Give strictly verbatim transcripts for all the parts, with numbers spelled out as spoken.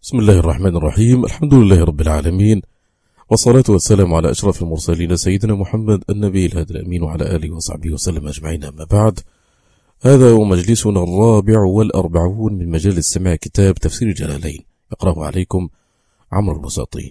بسم الله الرحمن الرحيم. الحمد لله رب العالمين، والصلاة والسلام على أشرف المرسلين سيدنا محمد النبي الهادي الأمين وعلى آله وصحبه وسلم أجمعين. أما بعد، هذا هو مجلسنا الرابع والأربعون من مجالس سماع كتاب تفسير الجلالين، يقرأه عليكم عمرو البساطي.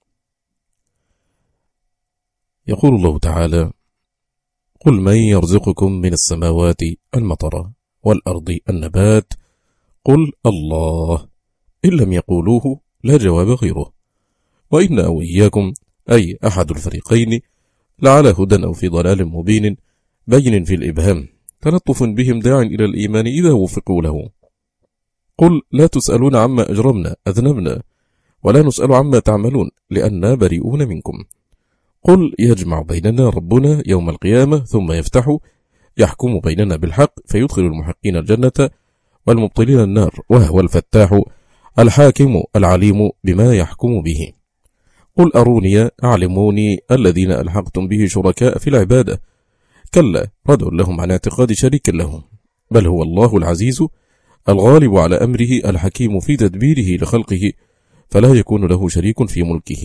يقول الله تعالى: قل من يرزقكم من السماوات المطر والأرض النبات قل الله، إن لم يقولوه لا جواب غيره، وإن أو إياكم أي أحد الفريقين لعلى هدى أو في ضلال مبين بين في الإبهام، تلطف بهم داع إلى الإيمان إذا وفقوا له. قل لا تسألون عما أجرمنا أذنبنا ولا نسأل عما تعملون لأننا بريئون منكم. قل يجمع بيننا ربنا يوم القيامة ثم يفتح يحكم بيننا بالحق فيدخل المحقين الجنة والمبطلين النار، وهو الفتاح الحاكم العليم بما يحكم به. قل أروني أعلموني الذين ألحقتم به شركاء في العبادة، كلا ردع لهم عن اعتقاد شريك لهم، بل هو الله العزيز الغالب على أمره الحكيم في تدبيره لخلقه فلا يكون له شريك في ملكه.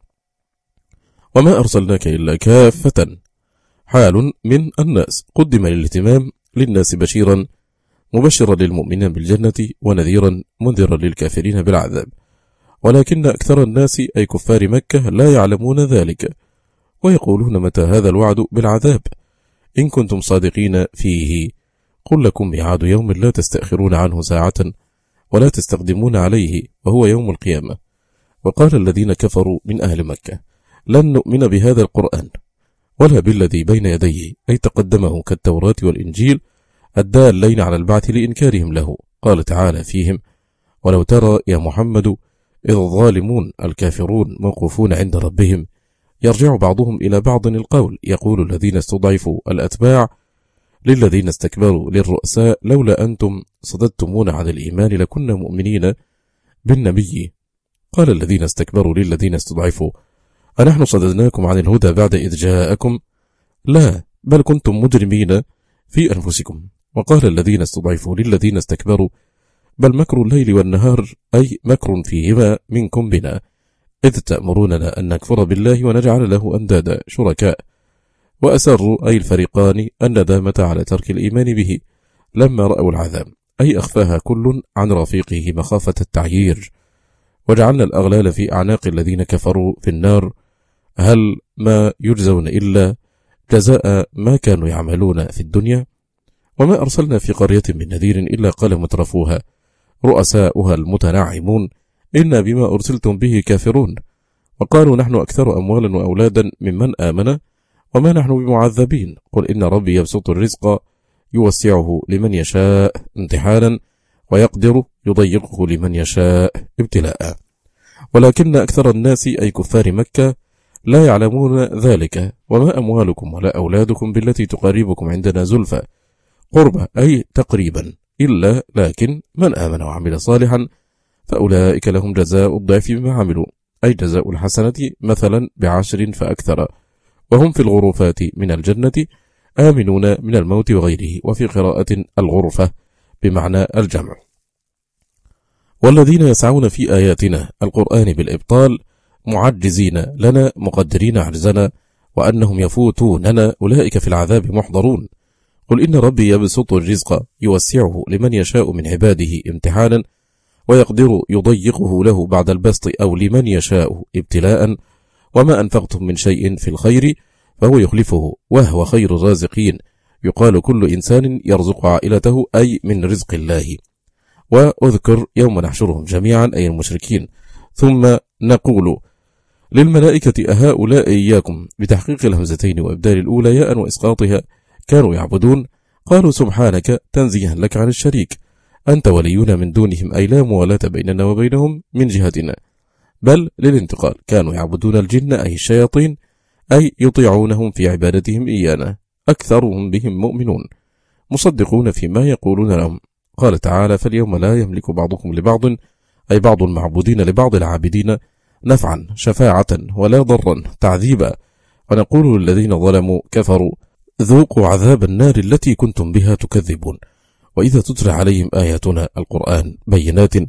وما أرسلناك إلا كافة، حال من الناس، قدم للاهتمام للناس بشيرا مبشرا للمؤمنين بالجنة ونذيرا منذرا للكافرين بالعذاب، ولكن أكثر الناس أي كفار مكة لا يعلمون ذلك، ويقولون متى هذا الوعد بالعذاب إن كنتم صادقين فيه. قل لكم ميعاد يوم لا تستأخرون عنه ساعة ولا تستقدمون عليه، وهو يوم القيامة. وقال الذين كفروا من أهل مكة لن نؤمن بهذا القرآن ولا بالذي بين يديه، أي تقدمه كالتوراة والإنجيل الدالين على البعث لإنكارهم له. قال تعالى فيهم: ولو ترى يا محمد إذ الظالمون الكافرون موقوفون عند ربهم يرجع بعضهم إلى بعض القول، يقول الذين استضعفوا الأتباع للذين استكبروا للرؤساء لولا أنتم صددتمون عن الإيمان لكنا مؤمنين بالنبي. قال الذين استكبروا للذين استضعفوا أنحن صددناكم عن الهدى بعد إذ جاءكم؟ لا، بل كنتم مجرمين في أنفسكم. وقال الذين استضعفوا للذين استكبروا بل مكر الليل والنهار، أي مكر فيهما منكم بنا، إذ تأمروننا أن نكفر بالله ونجعل له أندادا شركاء. وأسروا أي الفريقان الندامة على ترك الإيمان به لما رأوا العذاب، أي أخفاها كل عن رفيقه مخافة التعيير. وجعلنا الأغلال في أعناق الذين كفروا في النار، هل ما يجزون إلا جزاء ما كانوا يعملون في الدنيا. وما أرسلنا في قرية من نذير إلا قال مترفوها رؤساؤها المتنعمون إنا بما أرسلتم به كافرون، وقالوا نحن أكثر أموالا وأولادا ممن آمن وما نحن بمعذبين. قل إن ربي يبسط الرزق يوسعه لمن يشاء امتحانا ويقدر يضيقه لمن يشاء ابتلاء، ولكن أكثر الناس أي كفار مكة لا يعلمون ذلك. وما أموالكم ولا أولادكم بالتي تقربكم عندنا زلفى، قربة أي تقريبا، إلا لكن من آمن وعمل صالحا فأولئك لهم جزاء الضعف بما عملوا، أي جزاء الحسنة مثلا بعشر فأكثر، وهم في الغرفات من الجنة آمنون من الموت وغيره. وفي قراءة الغرفة بمعنى الجمع. والذين يسعون في آياتنا القرآن بالإبطال معجزين لنا مقدرين عجزنا وأنهم يفوتوننا أولئك في العذاب محضرون. قل إن ربي يبسط الرزق يوسعه لمن يشاء من عباده امتحانا ويقدر يضيقه له بعد البسط أو لمن يشاء ابتلاء. وما أنفقتم من شيء في الخير فهو يخلفه وهو خير الرازقين. يقال كل إنسان يرزق عائلته أي من رزق الله. وأذكر يوم نحشرهم جميعا أي المشركين ثم نقول للملائكة أهؤلاء إياكم بتحقيق الهمزتين وإبدال الأولى ياء وإسقاطها كانوا يعبدون. قالوا سبحانك تنزيها لك عن الشريك، أنت ولينا من دونهم أي لا موالاة بيننا وبينهم من جهتنا، بل للانتقال كانوا يعبدون الجن أي الشياطين أي يطيعونهم في عبادتهم إيانا، أكثرهم بهم مؤمنون مصدقون فيما يقولون لهم. قال تعالى فاليوم لا يملك بعضكم لبعض أي بعض المعبودين لبعض العابدين نفعا شفاعة ولا ضرا تعذيبا. ونقول للذين ظلموا كفروا ذوقوا عذاب النار التي كنتم بها تكذبون. وإذا تتلى عليهم آياتنا القرآن بينات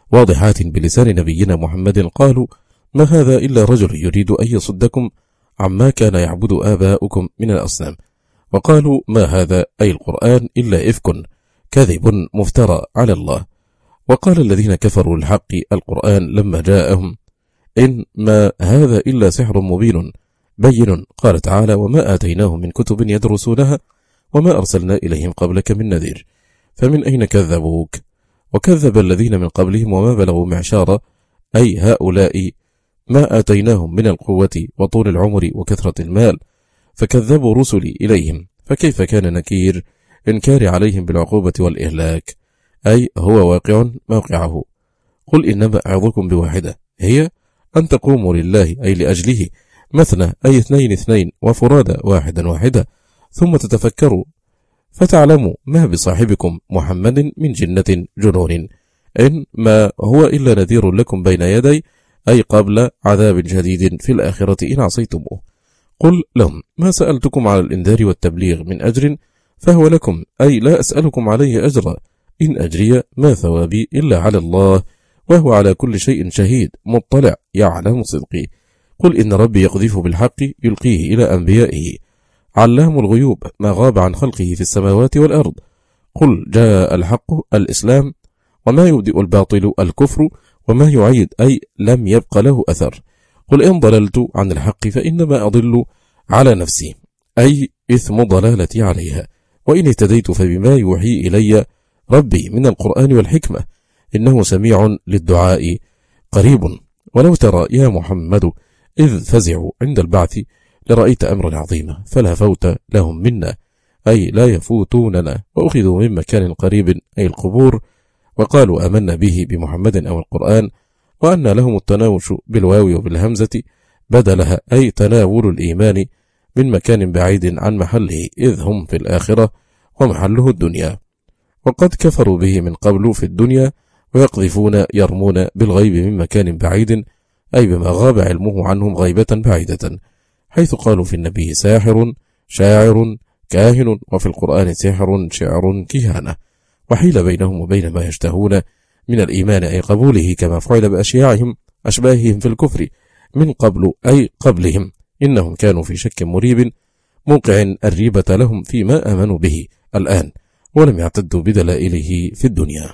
واضحات بلسان نبينا محمد قالوا: ما هذا إلا رجل يريد أن يصدكم عما كان يعبد آباؤكم من الأصنام. وقالوا: ما هذا أي القرآن إلا إفك كذب مفترى على الله. وقال الذين كفروا الحق القرآن لما جاءهم: إن ما هذا إلا سحر مبين بين. قال تعالى: وما آتيناهم من كتب يدرسونها وما أرسلنا إليهم قبلك من نذير. فمن أين كذبوك؟ وكذب الذين من قبلهم وما بلغوا معشار أي هؤلاء ما آتيناهم من القوة وطول العمر وكثرة المال، فكذبوا رسلي إليهم، فكيف كان نكير إنكار عليهم بالعقوبة والإهلاك، أي هو واقع موقعه. قل إنما أعظكم بواحدة، هي أن تقوموا لله أي لأجله مثنى أي اثنين اثنين وفرادى واحدا واحدا، ثم تتفكروا فتعلموا ما بصاحبكم محمد من جنة جنون، إن ما هو إلا نذير لكم بين يدي أي قبل عذاب جديد في الآخرة إن عصيتموه. قل لهم: ما سألتكم على الإنذار والتبليغ من أجر فهو لكم، أي لا أسألكم عليه أجرا، إن أجري ما ثوابي إلا على الله، وهو على كل شيء شهيد مطلع يعلم صدقي. قل إن ربي يقذف بالحق يلقيه إلى أنبيائه، علام الغيوب ما غاب عن خلقه في السماوات والأرض. قل جاء الحق الإسلام وما يبدئ الباطل الكفر وما يعيد أي لم يبق له أثر. قل إن ضللت عن الحق فإنما أضل على نفسي، أي إثم ضلالتي عليها، وإن اهتديت فبما يوحي إلي ربي من القرآن والحكمة، إنه سميع للدعاء قريب. ولو ترى يا محمد إذ فزعوا عند البعث لرأيت أمرا عظيما، فلا فوت لهم منا، أي لا يفوتوننا، وأخذوا من مكان قريب أي القبور، وقالوا آمنا به بمحمد أو القرآن، وأن لهم التناوش بالواو وبالهمزة بدلها، أي تناول الإيمان من مكان بعيد عن محله، إذ هم في الآخرة ومحله الدنيا. وقد كفروا به من قبل في الدنيا، ويقذفون يرمون بالغيب من مكان بعيد، أي بما غاب علمه عنهم غيبة بعيدة، حيث قالوا في النبي ساحر شاعر كاهن، وفي القرآن سحر شعر كهانة، وحيل بينهم وبين ما يشتهون من الإيمان، أي قبوله، كما فعل بأشياعهم أشباههم في الكفر من قبل أي قبلهم، إنهم كانوا في شك مريب موقع الريبة لهم فيما آمنوا به الآن، ولم يعتدوا بدلائله في الدنيا.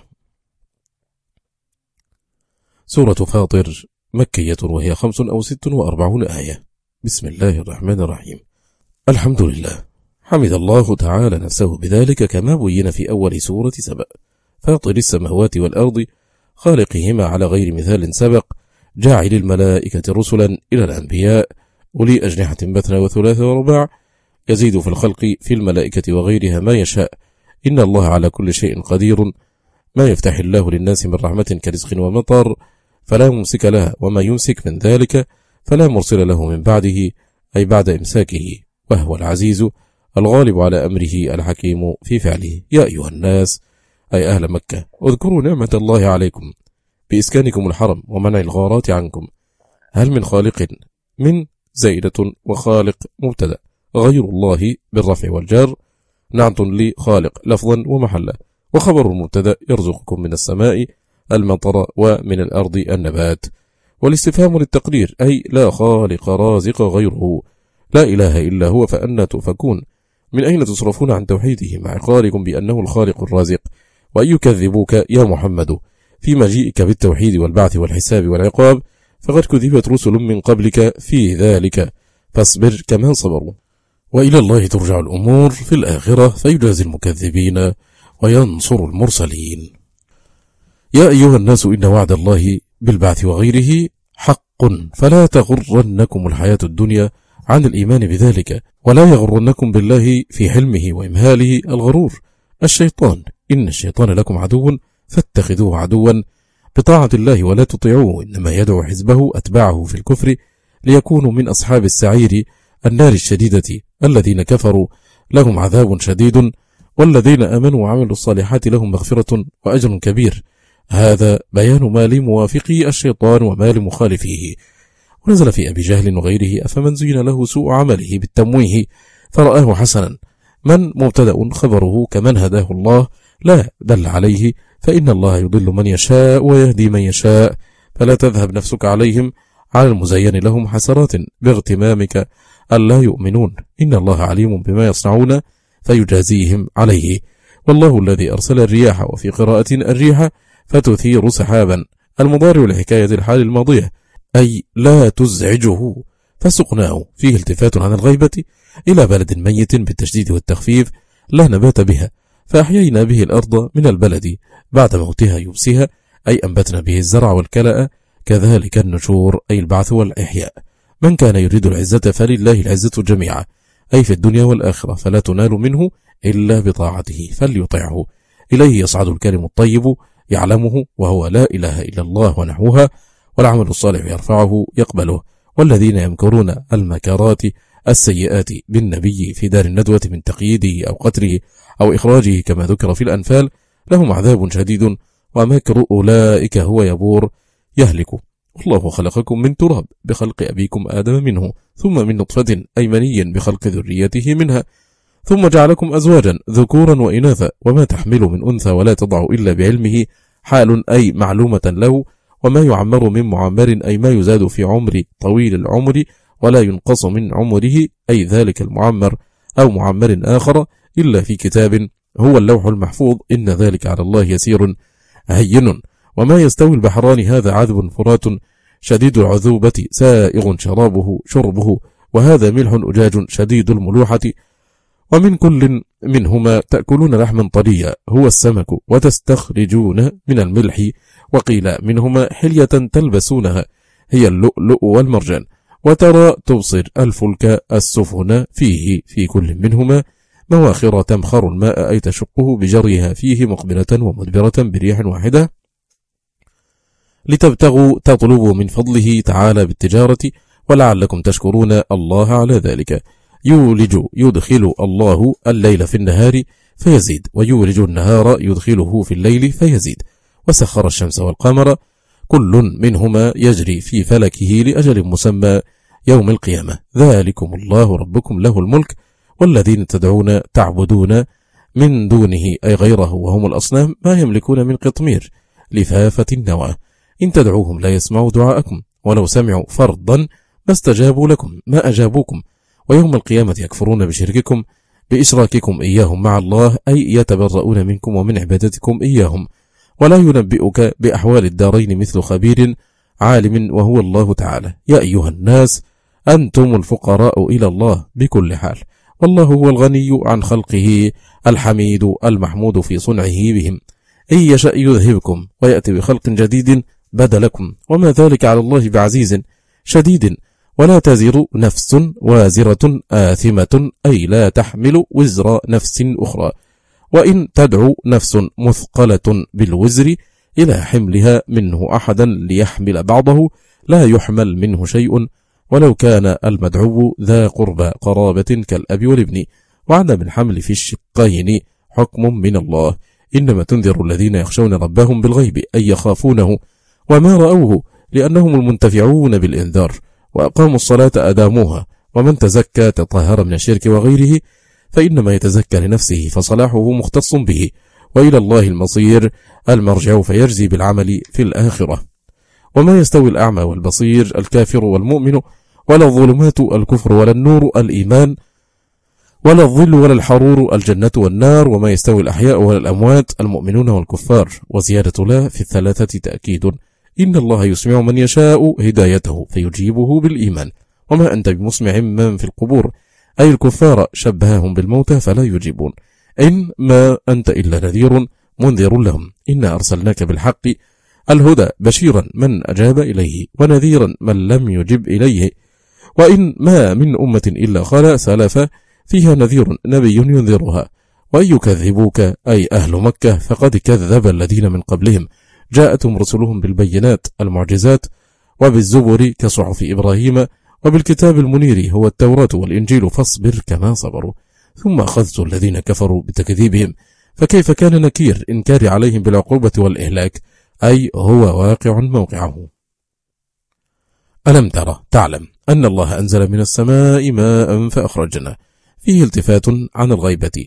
سورة فاطر مكية، وهي خمس أو ست وأربعون آية. بسم الله الرحمن الرحيم. الحمد لله، حمد الله تعالى نفسه بذلك كما بين في أول سورة سبأ: فاطر السماوات والأرض خالقهما على غير مثال سبق، جاعل الملائكة رسلا إلى الأنبياء أولي أجنحة مثنى وثلاث ورباع، يزيد في الخلق في الملائكة وغيرها ما يشاء، إن الله على كل شيء قدير. ما يفتح الله للناس من رحمة كرزق ومطر فلا ممسك لها، وما يمسك من ذلك فلا مرسل له من بعده، أي بعد إمساكه، وهو العزيز الغالب على أمره الحكيم في فعله. يا أيها الناس، أي أهل مكة، اذكروا نعمة الله عليكم بإسكانكم الحرم ومنع الغارات عنكم. هل من خالق؟ من زائدة وخالق مبتدأ، غير الله بالرفع والجر نعت لخالق لفظا ومحلا، وخبر المبتدأ يرزقكم من السماء المطر ومن الأرض النبات، والاستفهام للتقرير، أي لا خالق رازق غيره، لا إله إلا هو، فأنا تؤفكون؟ من أين تصرفون عن توحيده مع إقراركم بأنه الخالق الرازق؟ وأن يكذبوك يا محمد في مجيئك بالتوحيد والبعث والحساب والعقاب، فقد كذبت رسل من قبلك في ذلك، فاصبر كما صبروا، وإلى الله ترجع الأمور في الآخرة، فيجازي المكذبين وينصر المرسلين. يا أيها الناس، إن وعد الله بالبعث وغيره حق، فلا تغرنكم الحياة الدنيا عن الإيمان بذلك، ولا يغرنكم بالله في حلمه وإمهاله الغرور الشيطان، إن الشيطان لكم عدو فاتخذوه عدوا بطاعة الله ولا تطيعوه، إنما يدعو حزبه أتباعه في الكفر ليكونوا من أصحاب السعير النار الشديدة، الذين كفروا لهم عذاب شديد، والذين آمنوا وعملوا الصالحات لهم مغفرة وأجر كبير. هذا بيان ما لموافقه الشيطان وما لمخالفه. ونزل في أبي جهل وغيره: أفمن زين له سوء عمله بالتمويه فرآه حسنا، من مبتدأ خبره كمن هداه الله لا، دل عليه، فإن الله يضل من يشاء ويهدي من يشاء، فلا تذهب نفسك عليهم على المزين لهم حسرات باغتمامك ألا يؤمنون، إن الله عليم بما يصنعون فيجازيهم عليه. والله الذي أرسل الرياح، وفي قراءة الريح فتثير سحابا، المضارع لحكاية الحال الماضية، أي لا تزعجه، فسقناه فيه التفات عن الغيبة إلى بلد ميت بالتشديد والتخفيف لا نبات بها، فأحيينا به الأرض من البلد بعد موتها يبسها، أي أنبتنا به الزرع والكلأ، كذلك النشور أي البعث والإحياء. من كان يريد العزة فلله العزة جميعا، أي في الدنيا والآخرة، فلا تنال منه إلا بطاعته فليطعه. إليه يصعد الكلم الطيب يعلمه وهو لا إله إلا الله ونحوها، والعمل الصالح يرفعه يقبله. والذين يمكرون المكرات السيئات بالنبي في دار الندوة من تقييده أو قتله أو إخراجه كما ذكر في الأنفال لهم عذاب شديد، ومكر أولئك هو يبور يهلك. والله خلقكم من تراب بخلق أبيكم آدم منه، ثم من نطفة أي مني بخلق ذريته منها، ثم جعلكم أزواجا ذكورا وإناثا، وما تحمل من أنثى ولا تضع إلا بعلمه، حال أي معلومة له. وما يعمر من معمر أي ما يزاد في عمر طويل العمر ولا ينقص من عمره، أي ذلك المعمر أو معمر آخر، إلا في كتاب هو اللوح المحفوظ، إن ذلك على الله يسير هين. وما يستوي البحران هذا عذب فرات شديد العذوبة سائغ شرابه شربه، وهذا ملح أجاج شديد الملوحة، ومن كل منهما تأكلون لحما طريا هو السمك، وتستخرجون من الملح، وقيل منهما حلية تلبسونها هي اللؤلؤ والمرجان، وترى تبصر الفلك السفن فيه في كل منهما مواخر تمخر الماء أي تشقه بجريها فيه مقبلة ومدبرة بريح واحدة، لتبتغوا تطلبوا من فضله تعالى بالتجارة، ولعلكم تشكرون الله على ذلك. يولج يدخل الله الليل في النهار فيزيد، ويولج النهار يدخله في الليل فيزيد، وسخر الشمس والقمر كل منهما يجري في فلكه لأجل مسمى يوم القيامة، ذلكم الله ربكم له الملك، والذين تدعون تعبدون من دونه أي غيره وهم الأصنام ما يملكون من قطمير لفافة النوى، إن تدعوهم لا يسمعوا دعاءكم، ولو سمعوا فرضا ما استجابوا لكم ما أجابوكم، ويوم القيامة يكفرون بشرككم بإشراككم إياهم مع الله، أي يتبرؤون منكم ومن عبادتكم إياهم، ولا ينبئك بأحوال الدارين مثل خبير عالم وهو الله تعالى. يا أيها الناس أنتم الفقراء إلى الله بكل حال، والله هو الغني عن خلقه الحميد المحمود في صنعه بهم، إن يشأ يذهبكم ويأتي بخلق جديد بدلكم، وما ذلك على الله بعزيز شديد. ولا تزر نفس وازرة آثمة أي لا تحمل وزر نفس أخرى، وإن تدعو نفس مثقلة بالوزر إلى حملها منه أحدا ليحمل بعضه لا يحمل منه شيء، ولو كان المدعو ذا قربى قرابة كالأب والابن. وعدم الحمل في الشقين حكم من الله، إنما تنذر الذين يخشون ربهم بالغيب أي يخافونه وما رأوه، لأنهم المنتفعون بالإنذار، وأقاموا الصلاة أداموها، ومن تزكى تطهر من الشرك وغيره، فإنما يتزكى لنفسه فصلاحه مختص به، وإلى الله المصير المرجع فيجزي بالعمل في الآخرة. وما يستوي الأعمى والبصير الكافر والمؤمن، ولا الظلمات الكفر ولا النور الإيمان، ولا الظل ولا الحرور الجنة والنار، وما يستوي الأحياء ولا الأموات المؤمنون والكفار. وزيادة لا في الثلاثة تأكيد، إن الله يسمع من يشاء هدايته فيجيبه بالإيمان، وما أنت بمسمع من في القبور أي الكفار شبههم بالموتى فلا يجيبون، إن ما أنت إلا نذير منذر لهم، إنا أرسلناك بالحق الهدى بشيرا من أجاب إليه ونذيرا من لم يجب إليه، وإن ما من أمة إلا خلا سلف فيها نذير نبي ينذرها، وإن يكذبوك أي أهل مكة فقد كذب الذين من قبلهم، جاءتهم رسلهم بالبينات المعجزات وبالزبر كصحف إبراهيم وبالكتاب المنير هو التوراة والإنجيل، فاصبر كما صبروا، ثم أخذت الذين كفروا بتكذيبهم، فكيف كان نكير إنكار عليهم بالعقوبة والإهلاك، أي هو واقع موقعه. ألم ترى تعلم أن الله أنزل من السماء ماء فأخرجنا فيه التفات عن الغيبة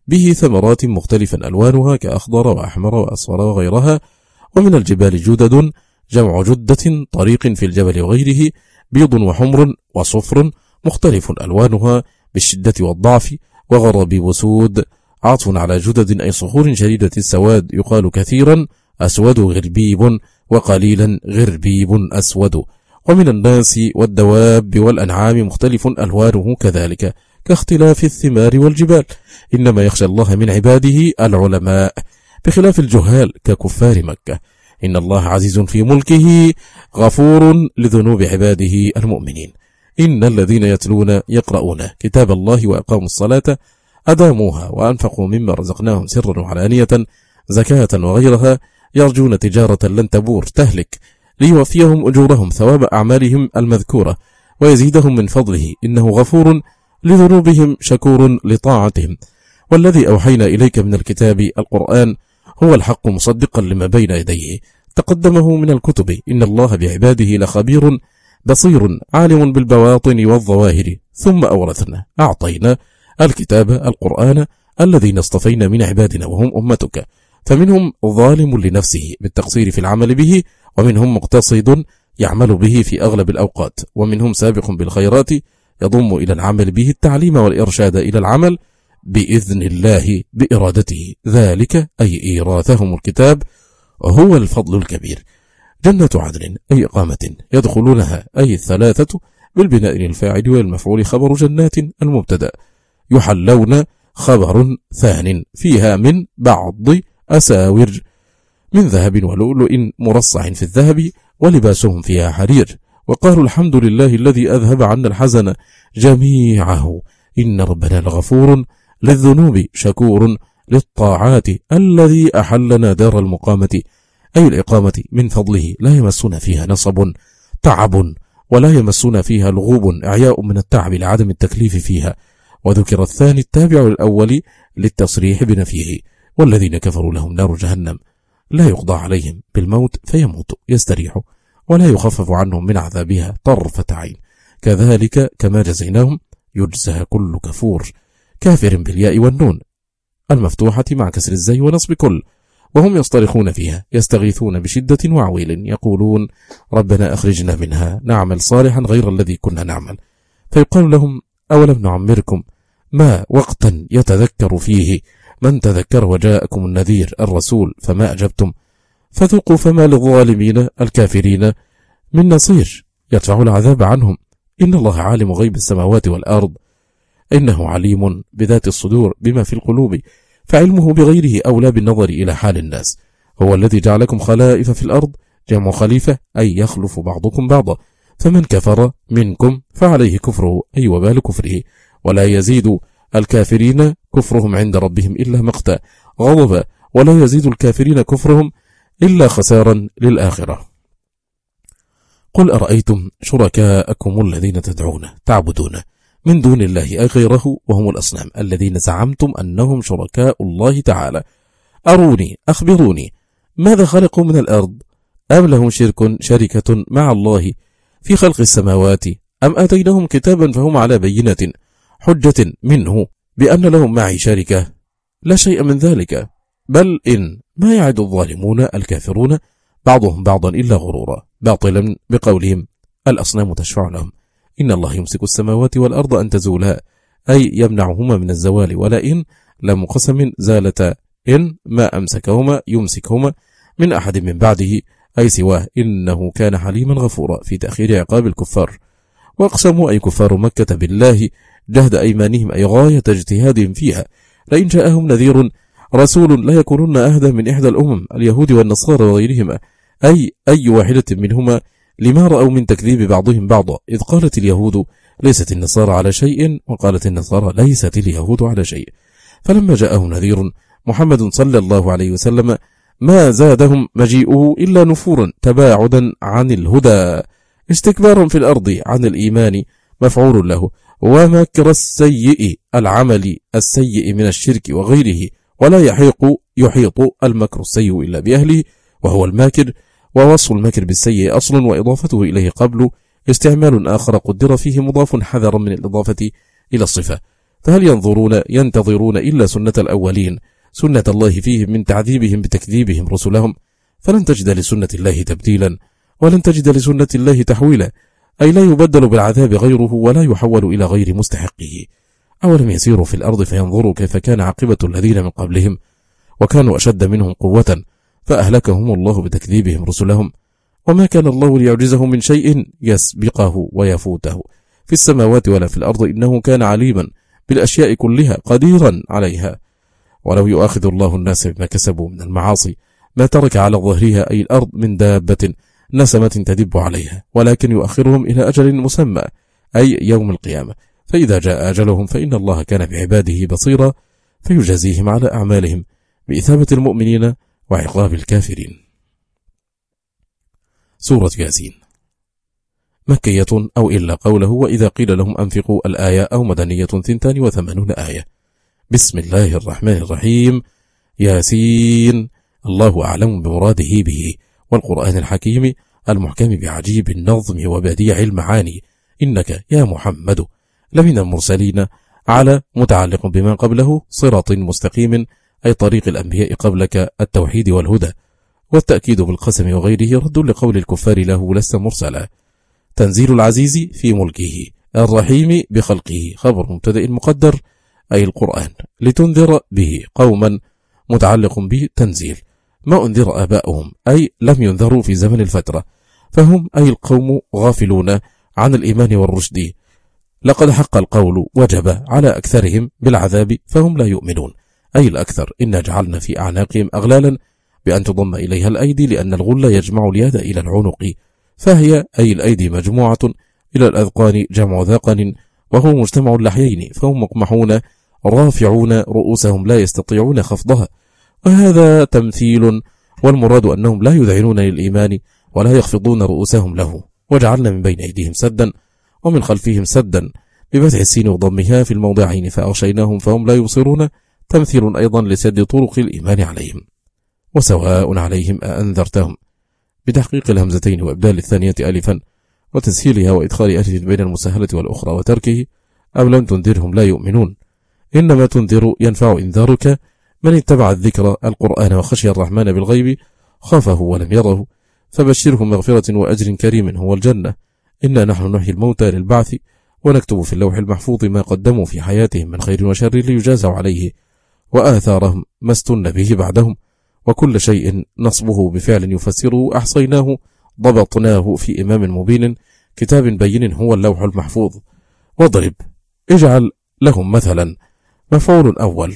به ثمرات مختلفا ألوانها كأخضر وأحمر وأصفر وغيرها، ومن الجبال جدد جمع جدة طريق في الجبل وغيره، بيض وحمر وصفر مختلف ألوانها بالشدة والضعف، وغرابيب سود عطف على جدد أي صخور شديدة السواد، يقال كثيرا أسود غربيب وقليلا غربيب أسود. ومن الناس والدواب والأنعام مختلف ألوانه كذلك كاختلاف الثمار والجبال، إنما يخشى الله من عباده العلماء بخلاف الجهال ككفار مكة. إن الله عزيز في ملكه غفور لذنوب عباده المؤمنين. إن الذين يتلون يقرؤون كتاب الله وأقاموا الصلاة أداموها وأنفقوا مما رزقناهم سرا وعلانية زكاة وغيرها يرجون تجارة لن تبور تهلك ليوفيهم أجورهم ثواب أعمالهم المذكورة ويزيدهم من فضله، إنه غفور لذنوبهم شكور لطاعتهم. والذي أوحينا إليك من الكتاب القرآن هو الحق مصدقا لما بين يديه تقدمه من الكتب، إن الله بعباده لخبير بصير عالم بالبواطن والظواهر. ثم أورثنا أعطينا الكتاب القرآن الذين اصطفينا من عبادنا وهم أمتك، فمنهم ظالم لنفسه بالتقصير في العمل به، ومنهم مقتصد يعمل به في أغلب الأوقات، ومنهم سابق بالخيرات يضم إلى العمل به التعليم والإرشاد إلى العمل بإذن الله بإرادته، ذلك أي إيراثهم الكتاب هو الفضل الكبير. جنة عدن أي إقامة يدخلونها أي الثلاثة بالبناء للفاعل والمفعول خبر جنات المبتدأ، يحلون خبر ثان فيها من بعض أساور من ذهب ولؤلؤ مرصع في الذهب ولباسهم فيها حرير، وقالوا الحمد لله الذي أذهب عنا الحزن جميعه إن ربنا لغفور للذنوب شكور للطاعات الذي أحلنا دار المقامة أي الإقامة من فضله لا يمسنا فيها نصب تعب ولا يمسنا فيها لغوب إعياء من التعب لعدم التكليف فيها. وذكر الثاني التابع للأول للتصريح بنفيه، والذين كفروا لهم نار جهنم لا يقضى عليهم بالموت فيموتوا يستريحوا ولا يخفف عنهم من عذابها طرفة عين، كذلك كما جزيناهم يجزى كل كفور كافر بالياء والنون المفتوحة مع كسر الزي ونصب كل، وهم يصطرخون فيها يستغيثون بشدة وعويل يقولون ربنا أخرجنا منها نعمل صالحا غير الذي كنا نعمل، فيقال لهم أولم نعمركم ما وقتا يتذكر فيه من تذكر وجاءكم النذير الرسول فما أجبتم فذوقوا فما للظالمين الكافرين من نصير يدفع العذاب عنهم. إن الله عالم غيب السماوات والأرض إنه عليم بذات الصدور بما في القلوب، فعلمه بغيره أولى بالنظر إلى حال الناس. هو الذي جعلكم خلائف في الأرض، جمع خليفة أي يخلف بعضكم بعضا، فمن كفر منكم فعليه كفره أي وبال كفره، ولا يزيد الكافرين كفرهم عند ربهم إلا مقتا غضبا، ولا يزيد الكافرين كفرهم إلا خسارا للآخرة. قل أرأيتم شركاءكم الذين تدعون تعبدون من دون الله أي غيره وهم الأصنام الذين زعمتم أنهم شركاء الله تعالى، أروني أخبروني ماذا خلقوا من الأرض أم لهم شرك شركة مع الله في خلق السماوات أم آتيناهم كتابا فهم على بينة حجة منه بأن لهم معي شركة؟ لا شيء من ذلك، بل إن ما يعد الظالمون الكافرون بعضهم بعضا إلا غرورا، باطلا بقولهم الأصنام تشفع لهم. إن الله يمسك السماوات والأرض أن تزولا أي يمنعهما من الزوال، ولئن لم قسم زالتا إن ما أمسكهما يمسكهما من أحد من بعده أي سواه، إنه كان حليما غفورا في تأخير عقاب الكفار. وأقسموا أي كفار مكة بالله جهد أيمانهم أي غاية اجتهادهم فيها، لئن جاءهم نذير رسول لا يكونون أهدى من إحدى الأمم اليهود والنصارى وغيرهما، أي أي واحدة منهما لما رأوا من تكذيب بعضهم بعضا، إذ قالت اليهود ليست النصارى على شيء وقالت النصارى ليست اليهود على شيء. فلما جاءهم نذير محمد صلى الله عليه وسلم ما زادهم مجيئه إلا نفورا تباعدا عن الهدى، استكبارا في الأرض عن الإيمان مفعول له، ومكر السيء العمل السيء من الشرك وغيره، ولا يحيق يحيط المكر السيء إلا بأهله وهو الماكر، ووصف المكر بالسيء أصل وإضافته إليه قبل استعمال آخر قدر فيه مضاف حذرا من الإضافة إلى الصفة. فهل ينظرون ينتظرون إلا سنة الأولين، سنة الله فيهم من تعذيبهم بتكذيبهم رسلهم؟ فلن تجد لسنة الله تبديلا، ولن تجد لسنة الله تحويلا، أي لا يبدل بالعذاب غيره ولا يحول إلى غير مستحقه. أولم يسيروا في الأرض فينظروا كيف كان عاقبة الذين من قبلهم، وكانوا أشد منهم قوة فأهلكهم الله بتكذيبهم رسلهم. وما كان الله ليعجزه من شيء يسبقه ويفوته في السماوات ولا في الأرض، إنه كان عليما بالأشياء كلها قديرا عليها. ولو يؤاخذ الله الناس بما كسبوا من المعاصي ما ترك على ظهرها أي الأرض من دابة نسمة تدب عليها، ولكن يؤخرهم إلى أجل مسمى، أي يوم القيامة، فإذا جاء أجلهم فإن الله كان بعباده بصيرا فيجازيهم على أعمالهم بإثابة المؤمنين وعقاب الكافرين. سورة ياسين مكية أو إلا قوله وإذا قيل لهم أنفقوا الآية، أو مدنية ثنتان وثمانون آية. بسم الله الرحمن الرحيم. ياسين الله أعلم بمراده به، والقرآن الحكيم المحكم بعجيب النظم وبديع المعاني، إنك يا محمد لمن المرسلين على متعلق بما قبله صراط مستقيم، أي طريق الأنبياء قبلك التوحيد والهدى. والتأكيد بالقسم وغيره رد لقول الكفار له لست مرسلا. تنزيل العزيز في ملكه الرحيم بخلقه، خبر مبتدأ مقدر أي القرآن، لتنذر به قوما متعلق به تنزيل ما أنذر آباؤهم، أي لم ينذروا في زمن الفترة، فهم أي القوم غافلون عن الإيمان والرشد، لقد حق القول وجب على أكثرهم بالعذاب فهم لا يؤمنون، أي الأكثر. إنا جعلنا في أعناقهم أغلالا بأن تضم إليها الأيدي، لأن الغل يجمع اليد إلى العنق، فهي أي الأيدي مجموعة إلى الأذقان جمع ذقن، وهو مجتمع اللحيين، فهم مقمحون رافعون رؤوسهم لا يستطيعون خفضها. وهذا تمثيل، والمراد أنهم لا يذعنون للإيمان ولا يخفضون رؤوسهم له. وجعلنا من بين أيديهم سدا ومن خلفهم سدا بفتح السين وضمها في الموضعين فأغشيناهم فهم لا يبصرون، تمثيل أيضا لسد طرق الإيمان عليهم. وسواء عليهم أأنذرتهم بتحقيق الهمزتين وإبدال الثانية ألفا وتسهيلها وإدخال ألف بين المسهلة والأخرى وتركه، أو لم تنذرهم لا يؤمنون. إنما تنذر ينفع إنذارك من اتبع الذكر القرآن وخشي الرحمن بالغيب خافه ولم يره، فبشره مغفرة وأجر كريم هو الجنة. إنا نحن نحيي الموتى للبعث ونكتب في اللوح المحفوظ ما قدموا في حياتهم من خير وشر ليجازوا عليه، وآثارهم ما استن به بعدهم، وكل شيء نصبه بفعل يفسره أحصيناه ضبطناه في إمام مبين كتاب بين هو اللوح المحفوظ. واضرب اجعل لهم مثلا. مفعول أول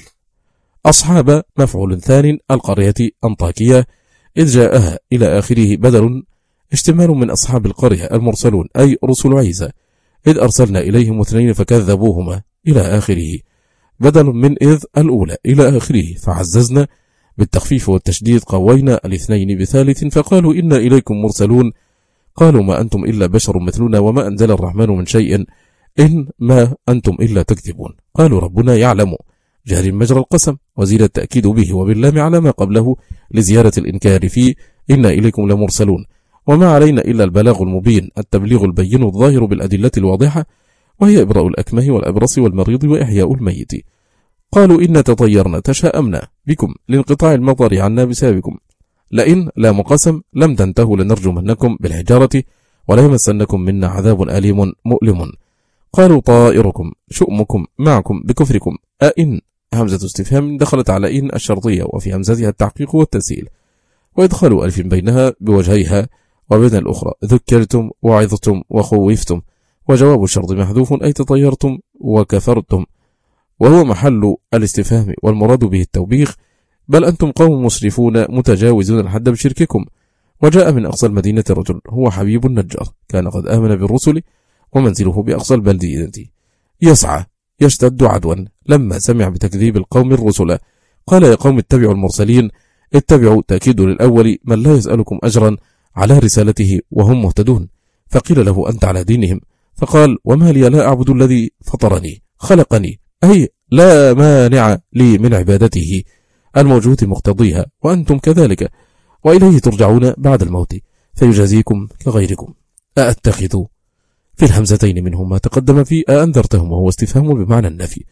أصحاب، مفعول ثاني القرية أنطاكية إذ جاءها إلى آخره بدل اشتمال من أصحاب القرية المرسلون أي رسل عيسى، إذ أرسلنا إليهم اثنين فكذبوهما إلى آخره، بدل من إذ الأولى إلى آخره. فعززنا بالتخفيف والتشديد قوينا الاثنين بثالث فقالوا إنا إليكم مرسلون، قالوا ما أنتم إلا بشر مثلنا وما أنزل الرحمن من شيء إن ما أنتم إلا تكذبون. قالوا ربنا يعلم، جار مجرى القسم، وزيد التأكيد به وباللام على ما قبله لزيارة الإنكار فيه إنا إليكم لمرسلون، وما علينا إلا البلاغ المبين التبليغ البين الظاهر بالأدلة الواضحة، وهي إبراء الأكمه والأبرص والمريض وإحياء الميت. قالوا إن تطيرنا تشاءمنا بكم لانقطاع المطر عنا بسببكم، لئن لا مقسم لم تنتهوا لنرجمنكم بالحجارة ولا يمسنكم منا عذاب أليم مؤلم. قالوا طائركم شؤمكم معكم بكفركم. أئن همزة استفهام دخلت على إن الشرطية وفي همزتها التحقيق والتسهيل، وإدخال ألف بينها بوجهيها وبين الأخرى ذكرتم وعظتم وخوفتم، وجواب الشرط محذوف أي تطيرتم وكفرتم، وهو محل الاستفهام، والمراد به التوبيخ، بل أنتم قوم مسرفون متجاوزون الحد بشرككم. وجاء من أقصى المدينة رجل هو حبيب النجار كان قد آمن بالرسل ومنزله بأقصى البلدية يسعى يشتد عدوا، لما سمع بتكذيب القوم الرسل قال يا قوم اتبعوا المرسلين. اتبعوا تأكيد للأول من لا يسألكم أجرا على رسالته وهم مهتدون، فقيل له أنت على دينهم، فقال وما لي لا أعبد الذي فطرني خلقني، أي لا مانع لي من عبادته الموجود مقتضيها وأنتم كذلك، وإليه ترجعون بعد الموت فيجازيكم كغيركم. أأتخذوا في الهمزتين منهم ما تقدم في أأنذرتهم وهو استفهام بمعنى النفي،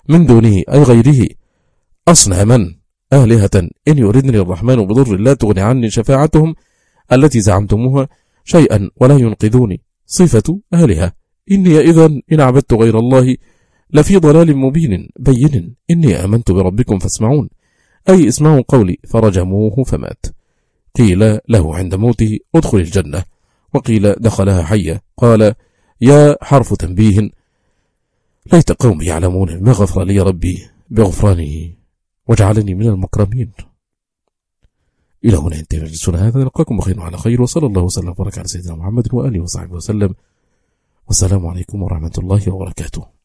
من دونه أي غيره أصناما آلهة إن يردني الرحمن بضر لا تغني عني شفاعتهم التي زعمتموها شيئا ولا ينقذوني. صفة آلهة. إني إذن إن عبدت غير الله لفي ضلال مبين بين. إني آمنت بربكم فاسمعون، أي اسمعوا قولي. فرجموه فمات. قيل له عند موته ادخل الجنة، وقيل دخلها حية. قال يا حرف تنبيه، ليت قومي يعلمون ما غفر لي ربي بغفرانه وجعلني من المكرمين. إلى هنا ينتهي مجلسنا هذا، نلقاكم بخير وعلى خير، وصلى الله وسلم وبارك على سيدنا محمد وآله وصحبه وسلم، والسلام عليكم ورحمة الله وبركاته.